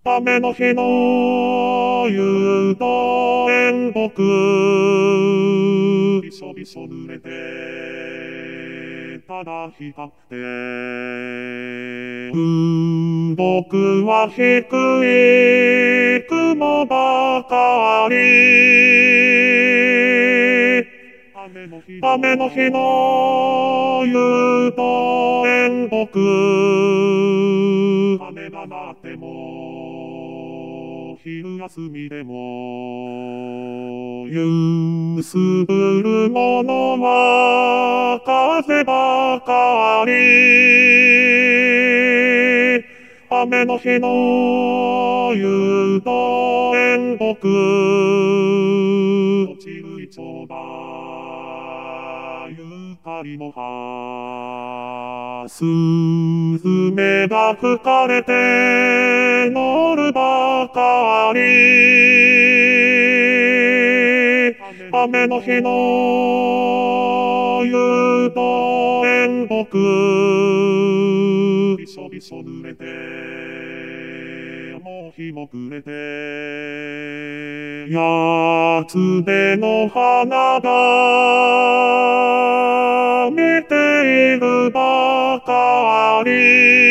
雨の日の夕と遠木びしょびしょ濡れてただ光って僕は低い雲ばかり雨の日の夕と遠木雨がなっても昼休みでも揺すぶるものは風ばかり雨の日の夕と遠木落ちるイチョウがゆかりの葉スズメが吹かれて乗るばかり雨の日の夕と遠木びしょびしょ濡れてもう日も暮れてやつべの花が見ているばかり